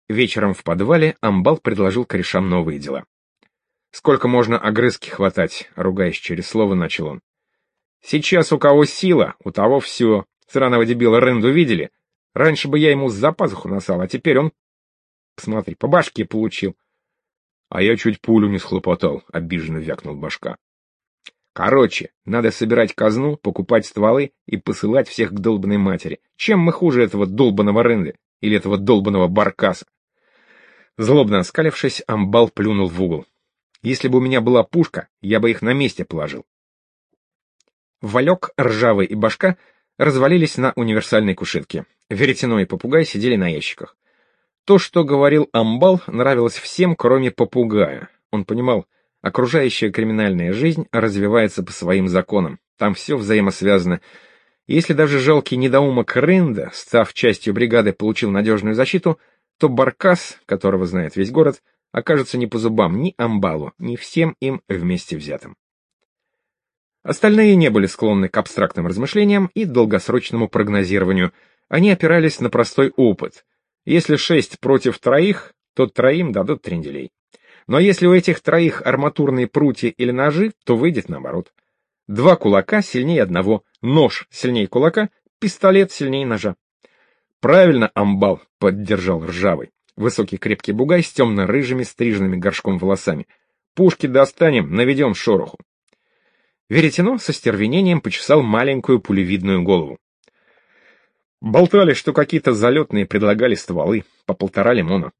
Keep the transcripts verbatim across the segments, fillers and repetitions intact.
Вечером в подвале Амбал предложил корешам новые дела. «Сколько можно огрызки хватать?» — ругаясь через слово, начал он. «Сейчас у кого сила, у того все. Сраного дебила Ренду видели? Раньше бы я ему за пазуху носал, а теперь он... Посмотри, по башке получил». «А я чуть пулю не схлопотал», — обиженно вякнул Башка. «Короче, надо собирать казну, покупать стволы и посылать всех к долбанной матери. Чем мы хуже этого долбаного Ренды или этого долбаного Баркаса?» Злобно оскалившись, Амбал плюнул в угол. «Если бы у меня была пушка, я бы их на месте положил». Валек, Ржавый и Башка развалились на универсальной кушетке. Веретено и Попугай сидели на ящиках. То, что говорил Амбал, нравилось всем, кроме Попугая. Он понимал, окружающая криминальная жизнь развивается по своим законам. Там все взаимосвязано. Если даже жалкий недоумок Ренда, став частью бригады, получил надежную защиту, то Баркас, которого знает весь город, окажется не по зубам ни Амбалу, ни всем им вместе взятым. Остальные не были склонны к абстрактным размышлениям и долгосрочному прогнозированию. Они опирались на простой опыт. Если шесть против троих, то троим дадут тренделей. Но если у этих троих арматурные прутья или ножи, то выйдет наоборот. Два кулака сильнее одного, нож сильнее кулака, пистолет сильнее ножа. «Правильно, Амбал», — поддержал Ржавый, высокий крепкий бугай с темно-рыжими стриженными горшком волосами. «Пушки достанем, наведем шороху». Веретено со стервенением почесал маленькую пулевидную голову. «Болтали, что какие-то залетные предлагали стволы, по полтора лимона».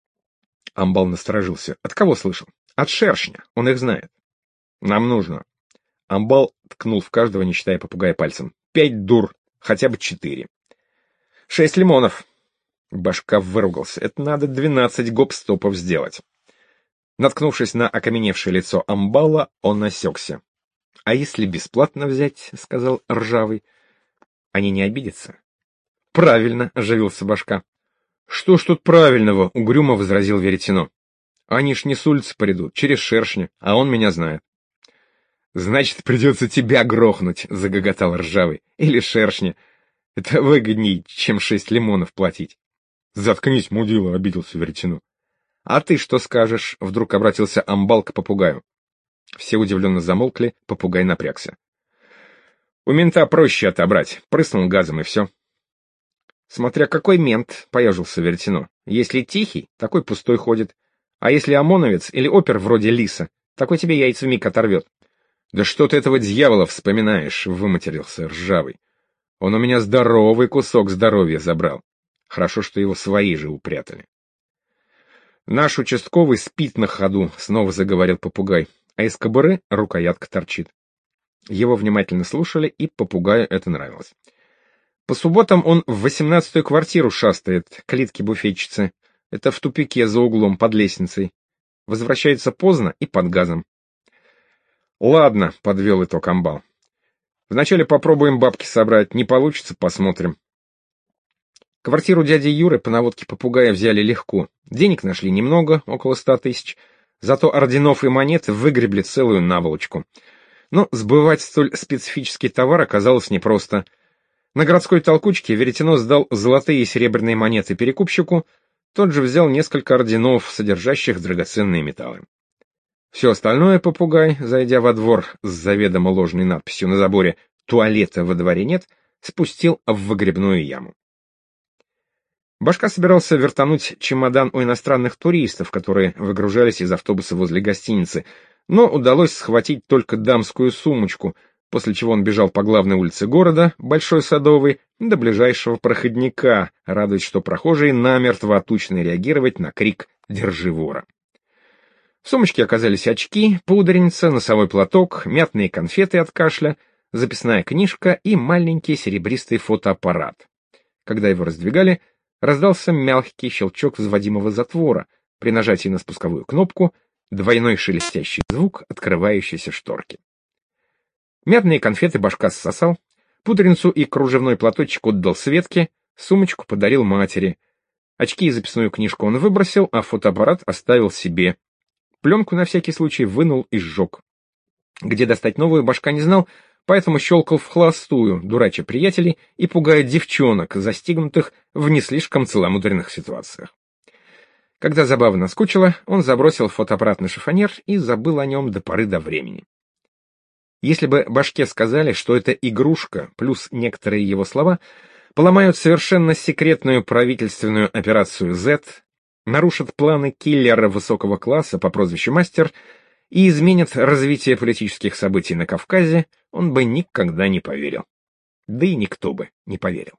Амбал насторожился. «От кого слышал?» «От Шершня, он их знает». «Нам нужно». Амбал ткнул в каждого, не считая Попугая пальцем. «Пять дур, хотя бы четыре». «Шесть лимонов». Башка выругался. «Это надо двенадцать гоп-стопов сделать». Наткнувшись на окаменевшее лицо Амбала, он осекся. «А если бесплатно взять?» — сказал Ржавый. «Они не обидятся?» «Правильно», — оживился Башка. «Что ж тут правильного?» — угрюмо возразил Веретено. «Они ж не с улицы придут, через Шершня, а он меня знает». «Значит, придется тебя грохнуть», — загоготал Ржавый. «Или Шершня. Это выгодней, чем шесть лимонов платить». «Заткнись, мудила», — обиделся Веретено. «А ты что скажешь?» — вдруг обратился Амбал к Попугаю. Все удивленно замолкли, Попугай напрягся. «У мента проще отобрать, прыснул газом и все». «Смотря какой мент», — поежился Веретено. «Если тихий, такой пустой ходит. А если ОМОНовец или опер вроде Лиса, такой тебе яйца вмиг оторвет». «Да что ты этого дьявола вспоминаешь?» — выматерился Ржавый. «Он у меня здоровый кусок здоровья забрал. Хорошо, что его свои же упрятали». «Наш участковый спит на ходу», — снова заговорил Попугай, а из кобуры рукоятка торчит. Его внимательно слушали, и Попугаю это нравилось. По субботам он в восемнадцатую квартиру шастает, к Литке буфетчице. Это в тупике за углом под лестницей. Возвращается поздно и под газом. «Ладно», — подвел итог Амбал. «Вначале попробуем бабки собрать, не получится, посмотрим». Квартиру дяди Юры по наводке Попугая взяли легко. Денег нашли немного, около ста тысяч. Зато орденов и монет выгребли целую наволочку. Но сбывать столь специфический товар оказалось непросто. На городской толкучке Веретено сдал золотые и серебряные монеты перекупщику, тот же взял несколько орденов, содержащих драгоценные металлы. Все остальное Попугай, зайдя во двор с заведомо ложной надписью на заборе «Туалета во дворе нет», спустил в выгребную яму. Башка собирался вертануть чемодан у иностранных туристов, которые выгружались из автобуса возле гостиницы, но удалось схватить только дамскую сумочку, после чего он бежал по главной улице города, Большой Садовой, до ближайшего проходника, радуясь, что прохожие намертво отучены реагировать на крик «Держи вора!». В сумочке оказались очки, пудреница, носовой платок, мятные конфеты от кашля, записная книжка и маленький серебристый фотоаппарат. Когда его раздвигали, раздался мягкий щелчок взводимого затвора, при нажатии на спусковую кнопку двойной шелестящий звук открывающейся шторки. Мятные конфеты Башка ссосал, пудреницу и кружевной платочек отдал Светке, сумочку подарил матери. Очки и записную книжку он выбросил, а фотоаппарат оставил себе. Пленку на всякий случай вынул и сжег. Где достать новую, Башка не знал, поэтому щелкал в холостую, дурача приятелей и пугая девчонок, застигнутых в не слишком целомудренных ситуациях. Когда забава наскучила, он забросил фотоаппарат на шифоньер и забыл о нем до поры до времени. Если бы Башке сказали, что это игрушка, плюс некоторые его слова, поломают совершенно секретную правительственную операцию Z, нарушат планы киллера высокого класса по прозвищу Мастер и изменят развитие политических событий на Кавказе, он бы никогда не поверил. Да и никто бы не поверил.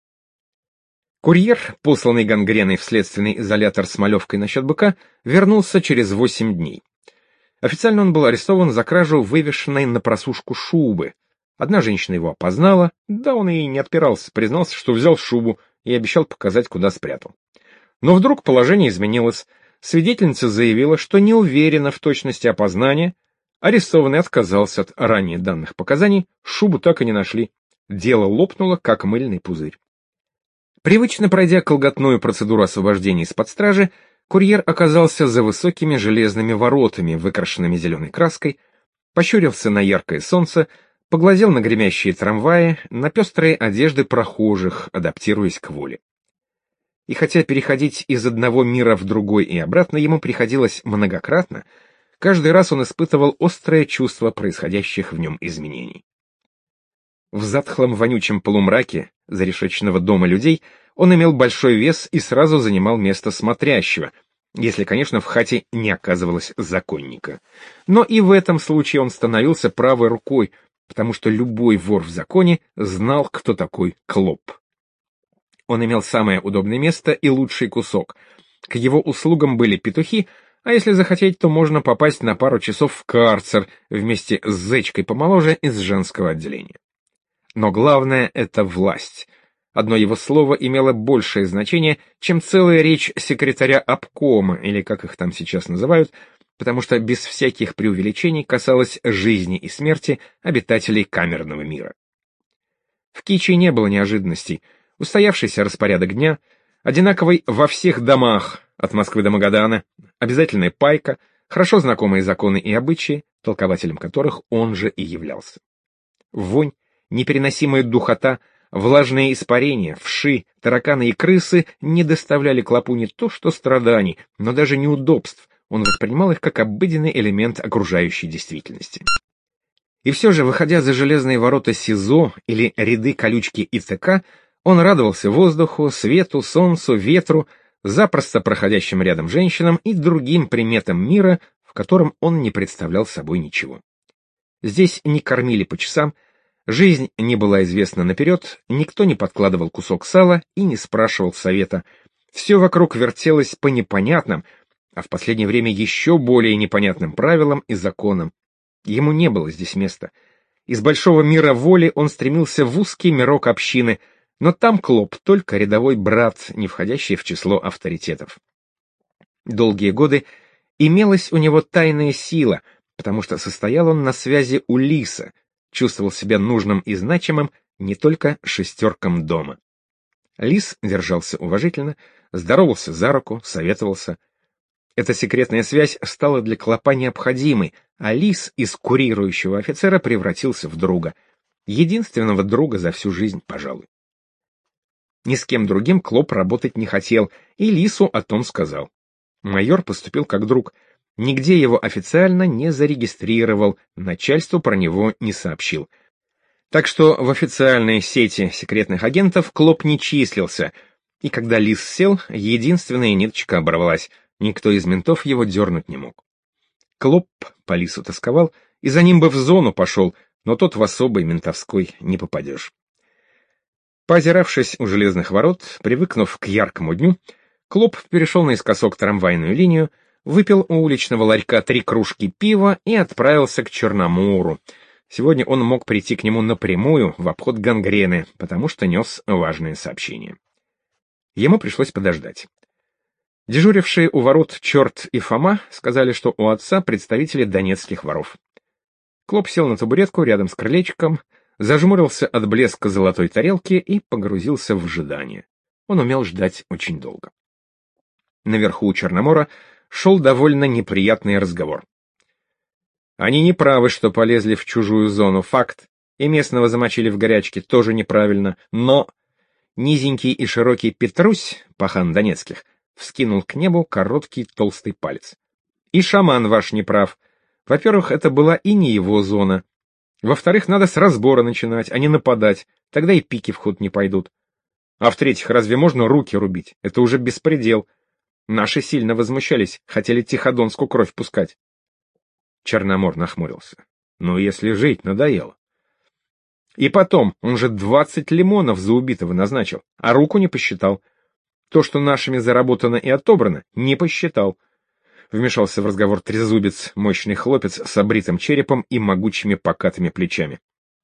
Курьер, посланный Гангреной в следственный изолятор с малевкой насчет быка, вернулся через восемь дней. Официально он был арестован за кражу вывешенной на просушку шубы. Одна женщина его опознала, да он и не отпирался, признался, что взял шубу и обещал показать, куда спрятал. Но вдруг положение изменилось. Свидетельница заявила, что не уверена в точности опознания. Арестованный отказался от ранее данных показаний, шубу так и не нашли. Дело лопнуло, как мыльный пузырь. Привычно пройдя колготную процедуру освобождения из-под стражи, курьер оказался за высокими железными воротами, выкрашенными зеленой краской, пощурился на яркое солнце, поглазел на гремящие трамваи, на пестрые одежды прохожих, адаптируясь к воле. И хотя переходить из одного мира в другой и обратно ему приходилось многократно, каждый раз он испытывал острое чувство происходящих в нем изменений. В затхлом вонючем полумраке зарешеченного дома людей он имел большой вес и сразу занимал место смотрящего, если, конечно, в хате не оказывалось законника. Но и в этом случае он становился правой рукой, потому что любой вор в законе знал, кто такой Клоп. Он имел самое удобное место и лучший кусок. К его услугам были петухи, а если захотеть, то можно попасть на пару часов в карцер вместе с зечкой помоложе из женского отделения. Но главное — это власть. Одно его слово имело большее значение, чем целая речь секретаря обкома, или как их там сейчас называют, потому что без всяких преувеличений касалось жизни и смерти обитателей камерного мира. В Кичи не было неожиданностей. Устоявшийся распорядок дня, одинаковый во всех домах, от Москвы до Магадана, обязательная пайка, хорошо знакомые законы и обычаи, толкователем которых он же и являлся. Вонь, непереносимая духота, влажные испарения, вши, тараканы и крысы не доставляли Клопу не то что страданий, но даже неудобств, он воспринимал их как обыденный элемент окружающей действительности. И все же, выходя за железные ворота СИЗО или ряды колючки ИЦК, он радовался воздуху, свету, солнцу, ветру, запросто проходящим рядом женщинам и другим приметам мира, в котором он не представлял собой ничего. Здесь не кормили по часам, жизнь не была известна наперед, никто не подкладывал кусок сала и не спрашивал совета. Все вокруг вертелось по непонятным, а в последнее время еще более непонятным правилам и законам. Ему не было здесь места. Из большого мира воли он стремился в узкий мирок общины, но там Клоп только рядовой брат, не входящий в число авторитетов. Долгие годы имелась у него тайная сила, потому что состоял он на связи у Лиса, чувствовал себя нужным и значимым не только шестеркам дома. Лис держался уважительно, здоровался за руку, советовался. Эта секретная связь стала для Клопа необходимой, а Лис из курирующего офицера превратился в друга. Единственного друга за всю жизнь, пожалуй. Ни с кем другим Клоп работать не хотел, и Лису о том сказал. Майор поступил как друг. Нигде его официально не зарегистрировал, начальству про него не сообщил. Так что в официальной сети секретных агентов Клоп не числился, и когда Лис сел, единственная ниточка оборвалась, никто из ментов его дернуть не мог. Клоп по Лису тосковал, и за ним бы в зону пошел, но тот в особой ментовской не попадешь. Поозиравшись у железных ворот, привыкнув к яркому дню, Клоп перешел наискосок трамвайную линию, выпил у уличного ларька три кружки пива и отправился к Черномору. Сегодня он мог прийти к нему напрямую, в обход Гангрены, потому что нес важное сообщение. Ему пришлось подождать. Дежурившие у ворот Черт и Фома сказали, что у отца представители донецких воров. Клоп сел на табуретку рядом с крылечком, зажмурился от блеска золотой тарелки и погрузился в ожидание. Он умел ждать очень долго. Наверху у Черномора шел довольно неприятный разговор. Они не правы, что полезли в чужую зону, факт, и местного замочили в горячке, тоже неправильно, но низенький и широкий Петрусь, пахан донецких, вскинул к небу короткий толстый палец. И шаман ваш не прав. Во-первых, это была и не его зона. Во-вторых, надо с разбора начинать, а не нападать, тогда и пики в ход не пойдут. А в-третьих, разве можно руки рубить? Это уже беспредел. Наши сильно возмущались, хотели Тиходонскую кровь пускать. Черномор нахмурился. Ну, если жить надоело. И потом, он же двадцать лимонов за убитого назначил, а руку не посчитал. То, что нашими заработано и отобрано, не посчитал. Вмешался в разговор трезубец, мощный хлопец с обритым черепом и могучими покатыми плечами.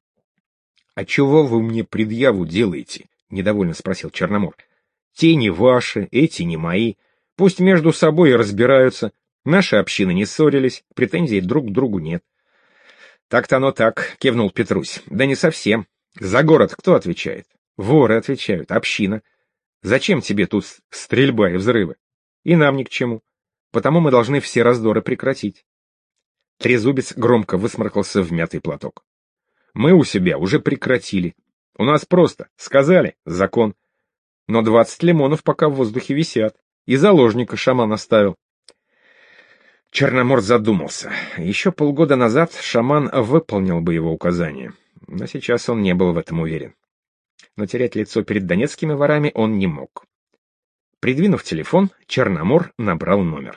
— А чего вы мне предъяву делаете? — недовольно спросил Черномор. — Те не ваши, эти не мои. Пусть между собой и разбираются. Наши общины не ссорились, претензий друг к другу нет. — Так-то оно так, — кивнул Петрусь. — Да не совсем. За город кто отвечает? Воры отвечают, община. Зачем тебе тут стрельба и взрывы? И нам ни к чему. Потому мы должны все раздоры прекратить. Трезубец громко высморкался в мятый платок. Мы у себя уже прекратили. У нас просто сказали закон. Но двадцать лимонов пока в воздухе висят. И заложника шаман оставил. Черномор задумался. Еще полгода назад шаман выполнил бы его указания. Но сейчас он не был в этом уверен. Но терять лицо перед донецкими ворами он не мог. Придвинув телефон, Черномор набрал номер.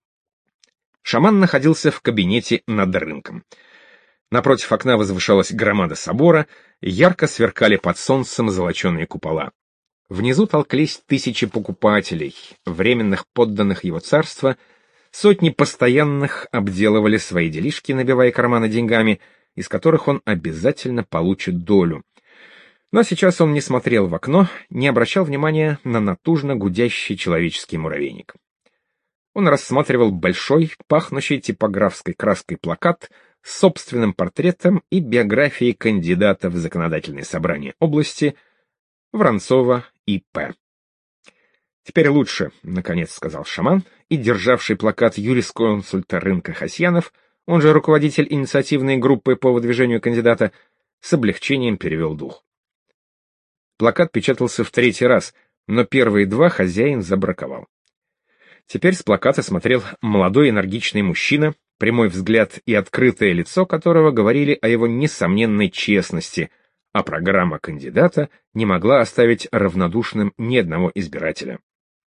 Шаман находился в кабинете над рынком. Напротив окна возвышалась громада собора, ярко сверкали под солнцем золоченые купола. Внизу толклись тысячи покупателей, временных подданных его царства, сотни постоянных обделывали свои делишки, набивая карманы деньгами, из которых он обязательно получит долю. Но сейчас он не смотрел в окно, не обращал внимания на натужно гудящий человеческий муравейник. Он рассматривал большой, пахнущий типографской краской плакат с собственным портретом и биографией кандидата в законодательное собрание области Воронцова И П «Теперь лучше», — наконец сказал шаман, и, державший плакат юрисконсульта рынка Хасьянов, он же руководитель инициативной группы по выдвижению кандидата, с облегчением перевел дух. Плакат печатался в третий раз, но первые два хозяин забраковал. Теперь с плаката смотрел молодой энергичный мужчина, прямой взгляд и открытое лицо которого говорили о его несомненной честности, а программа кандидата не могла оставить равнодушным ни одного избирателя.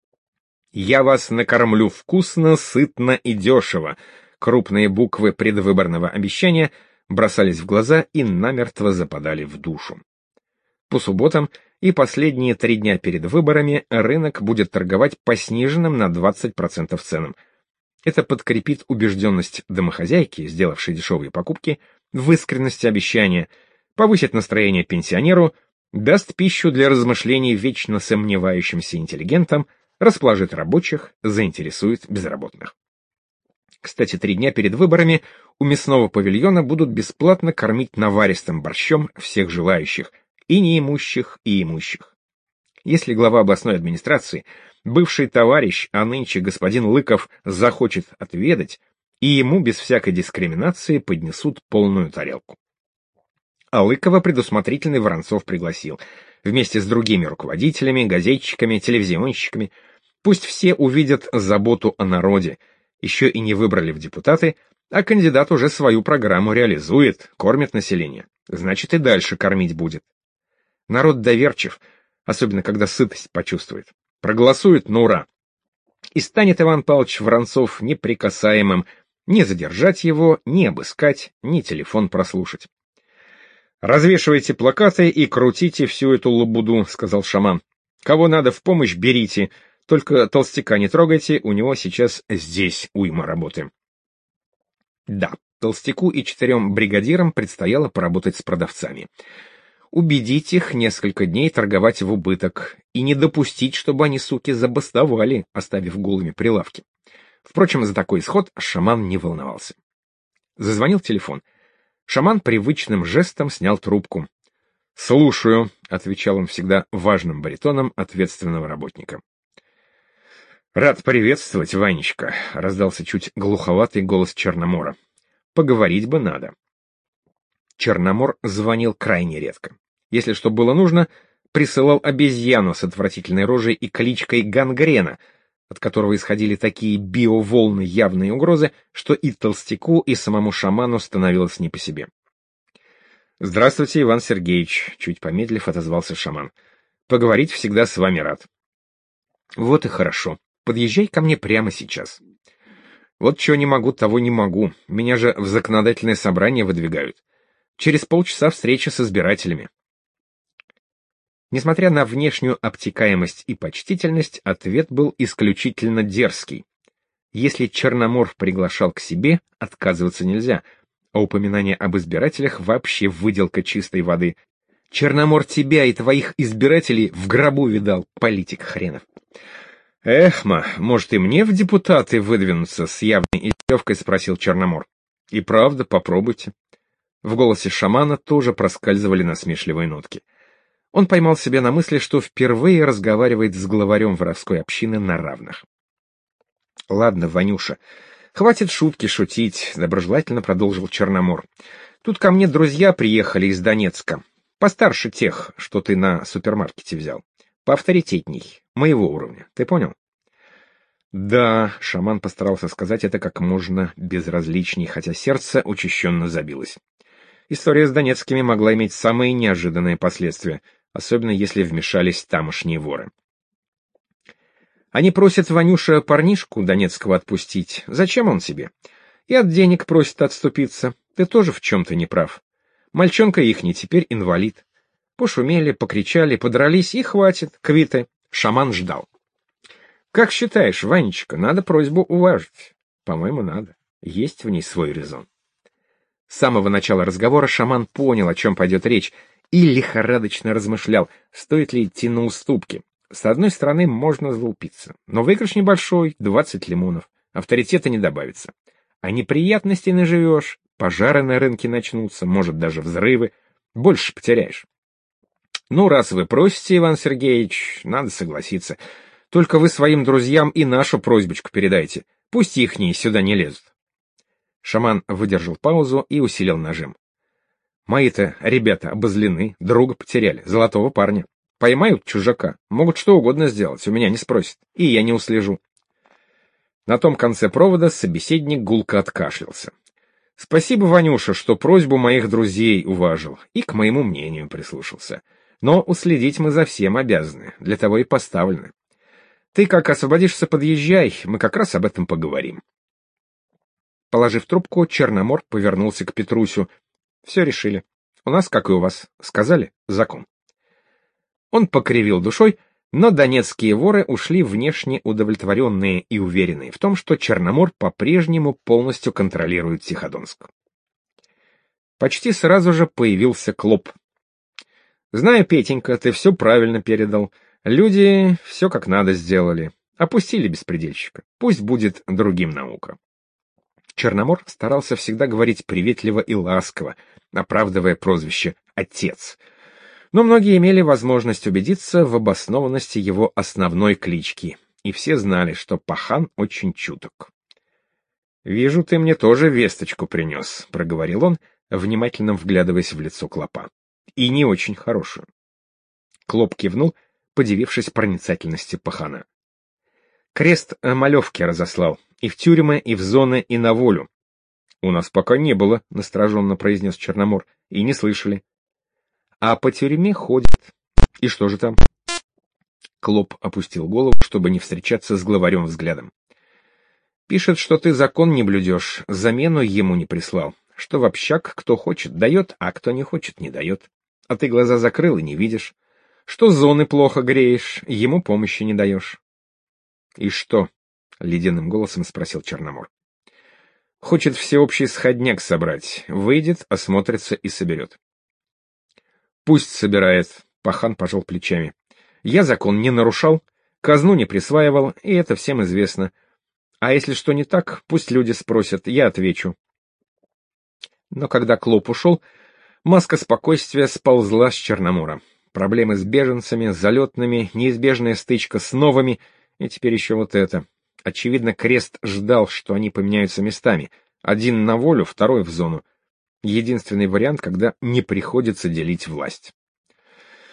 «Я вас накормлю вкусно, сытно и дешево», крупные буквы предвыборного обещания бросались в глаза и намертво западали в душу. По субботам и последние три дня перед выборами рынок будет торговать по сниженным на двадцать процентов ценам. Это подкрепит убежденность домохозяйки, сделавшей дешевые покупки, в искренности обещания, повысит настроение пенсионеру, даст пищу для размышлений вечно сомневающимся интеллигентам, расположит рабочих, заинтересует безработных. Кстати, три дня перед выборами у мясного павильона будут бесплатно кормить наваристым борщом всех желающих, и неимущих, и имущих. Если глава областной администрации, бывший товарищ, а нынче господин Лыков, захочет отведать, и ему без всякой дискриминации поднесут полную тарелку. А Лыкова предусмотрительный Воронцов пригласил, вместе с другими руководителями, газетчиками, телевизионщиками. Пусть все увидят заботу о народе, еще и не выбрали в депутаты, а кандидат уже свою программу реализует, кормит население, значит и дальше кормить будет. Народ доверчив, особенно когда сытость почувствует. Проголосует на ура. И станет Иван Павлович Воронцов неприкасаемым, не задержать его, не обыскать, ни телефон прослушать. «Развешивайте плакаты и крутите всю эту лабуду», — сказал шаман. «Кого надо в помощь, берите, только толстяка не трогайте, у него сейчас здесь уйма работы». Да, толстяку и четырем бригадирам предстояло поработать с продавцами. Убедить их несколько дней торговать в убыток и не допустить, чтобы они, суки, забастовали, оставив голыми прилавки. Впрочем, за такой исход шаман не волновался. Зазвонил телефон. Шаман привычным жестом снял трубку. «Слушаю», — отвечал он всегда важным баритоном ответственного работника. «Рад приветствовать, Ванечка», — раздался чуть глуховатый голос Черномора. «Поговорить бы надо». Черномор звонил крайне редко. Если что было нужно, присылал обезьяну с отвратительной рожей и кличкой Гангрена, от которого исходили такие биоволны явной угрозы, что и толстяку, и самому шаману становилось не по себе. «Здравствуйте, Иван Сергеевич», — чуть помедлив отозвался шаман. «Поговорить всегда с вами рад». «Вот и хорошо. Подъезжай ко мне прямо сейчас». «Вот чего не могу, того не могу. Меня же в законодательное собрание выдвигают. Через полчаса встреча с избирателями». Несмотря на внешнюю обтекаемость и почтительность, ответ был исключительно дерзкий. Если Черномор приглашал к себе, отказываться нельзя, а упоминание об избирателях вообще выделка чистой воды. Черномор тебя и твоих избирателей в гробу видал, политик хренов. «Эхма, может и мне в депутаты выдвинуться?» — с явной издевкой спросил Черномор. «И правда, попробуйте». В голосе шамана тоже проскальзывали насмешливые нотки. Он поймал себя на мысли, что впервые разговаривает с главарем воровской общины на равных. «Ладно, Ванюша, хватит шутки шутить», — доброжелательно продолжил Черномор. «Тут ко мне друзья приехали из Донецка. Постарше тех, что ты на супермаркете взял. Поавторитетней, моего уровня. Ты понял?» «Да», — шаман постарался сказать это как можно безразличней, хотя сердце учащенно забилось. История с донецкими могла иметь самые неожиданные последствия, особенно если вмешались тамошние воры. Они просят Ванюша парнишку донецкого отпустить. Зачем он тебе? И от денег просят отступиться. Ты тоже в чем-то не прав. Мальчонка ихний теперь инвалид. Пошумели, покричали, подрались, и хватит, квиты. Шаман ждал. Как считаешь, Ванечка, надо просьбу уважить? По-моему, надо. Есть в ней свой резон. С самого начала разговора шаман понял, о чем пойдет речь, и лихорадочно размышлял, стоит ли идти на уступки. С одной стороны, можно залупиться, но выигрыш небольшой, двадцать лимонов, авторитета не добавится. А неприятностей наживешь, пожары на рынке начнутся, может, даже взрывы, больше потеряешь. Ну, раз вы просите, Иван Сергеевич, надо согласиться. Только вы своим друзьям и нашу просьбочку передайте, пусть ихние сюда не лезут. Шаман выдержал паузу и усилил нажим. Мои-то ребята обозлены, друга потеряли, золотого парня. Поймают чужака, могут что угодно сделать, у меня не спросят, и я не услежу. На том конце провода собеседник гулко откашлялся. Спасибо, Ванюша, что просьбу моих друзей уважил и к моему мнению прислушался. Но уследить мы за всем обязаны, для того и поставлены. Ты как освободишься, подъезжай, мы как раз об этом поговорим. Положив трубку, Черномор повернулся к Петрусю. Все решили. У нас, как и у вас, сказали, закон. Он покривил душой, но донецкие воры ушли внешне удовлетворенные и уверенные в том, что Черномор по-прежнему полностью контролирует Тиходонск. Почти сразу же появился Клоп. «Знаю, Петенька, ты все правильно передал. Люди все как надо сделали. Опустили беспредельщика. Пусть будет другим наука». Черномор старался всегда говорить приветливо и ласково, оправдывая прозвище «Отец». Но многие имели возможность убедиться в обоснованности его основной клички, и все знали, что пахан очень чуток. «Вижу, ты мне тоже весточку принес», — проговорил он, внимательно вглядываясь в лицо Клопа. «И не очень хорошую». Клоп кивнул, подивившись проницательности пахана. «Крест малевки разослал, и в тюрьмы, и в зоны, и на волю». «У нас пока не было», — настороженно произнес Черномор, — «и не слышали». «А по тюрьме ходит. И что же там?» Клоп опустил голову, чтобы не встречаться с главарем взглядом. «Пишет, что ты закон не блюдешь, замену ему не прислал, что в общак кто хочет дает, а кто не хочет не дает. А ты глаза закрыл и не видишь. Что зоны плохо греешь, ему помощи не даешь». «И что?» — ледяным голосом спросил Черномор. «Хочет всеобщий сходняк собрать, выйдет, осмотрится и соберет». «Пусть собирает», — пахан пожал плечами. «Я закон не нарушал, казну не присваивал, и это всем известно. А если что не так, пусть люди спросят, я отвечу». Но когда Клоп ушел, маска спокойствия сползла с Черномора. Проблемы с беженцами, залетными, неизбежная стычка с новыми, и теперь еще вот это. Очевидно, Крест ждал, что они поменяются местами. Один на волю, второй в зону. Единственный вариант, когда не приходится делить власть.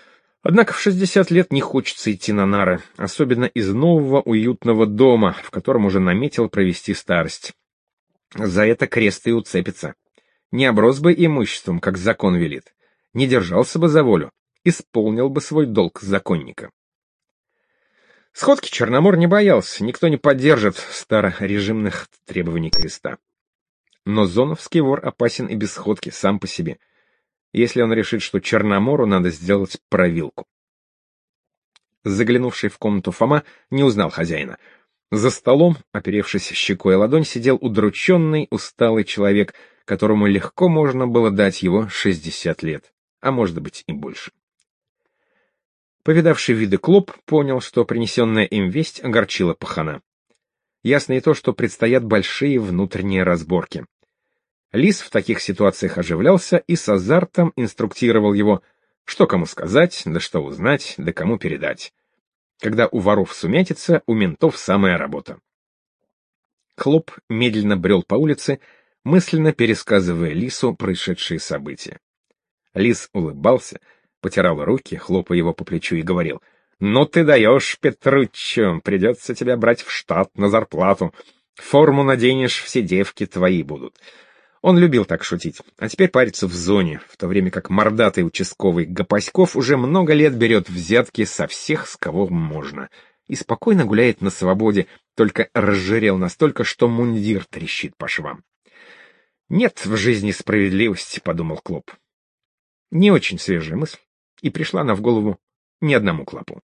Однако в шестьдесят лет не хочется идти на нары, особенно из нового уютного дома, в котором уже наметил провести старость. За это крест и уцепится. Не оброс бы имуществом, как закон велит, не держался бы за волю, исполнил бы свой долг законника. Сходки Черномор не боялся, никто не поддержит старорежимных требований креста. Но зоновский вор опасен и без сходки, сам по себе, если он решит, что Черномору надо сделать провилку. Заглянувший в комнату Фома не узнал хозяина. За столом, оперевшись щекой о ладонь, сидел удрученный, усталый человек, которому легко можно было дать его шестьдесят лет, а может быть и больше. Повидавший виды Клоп понял, что принесенная им весть огорчила пахана. Ясно и то, что предстоят большие внутренние разборки. Лис в таких ситуациях оживлялся и с азартом инструктировал его, что кому сказать, да что узнать, да кому передать. Когда у воров сумятица, у ментов самая работа. Клоп медленно брел по улице, мысленно пересказывая Лису происшедшие события. Лис улыбался, потирал руки, хлопая его по плечу, и говорил: «Ну ты даешь, Петруччо, придется тебя брать в штат на зарплату. Форму наденешь, все девки твои будут». Он любил так шутить, а теперь парится в зоне, в то время как мордатый участковый Гапаськов уже много лет берет взятки со всех, с кого можно, и спокойно гуляет на свободе, только разжирел настолько, что мундир трещит по швам. «Нет в жизни справедливости», — подумал Клоп. Не очень свежая мысль, и пришла она в голову не одному Клопу.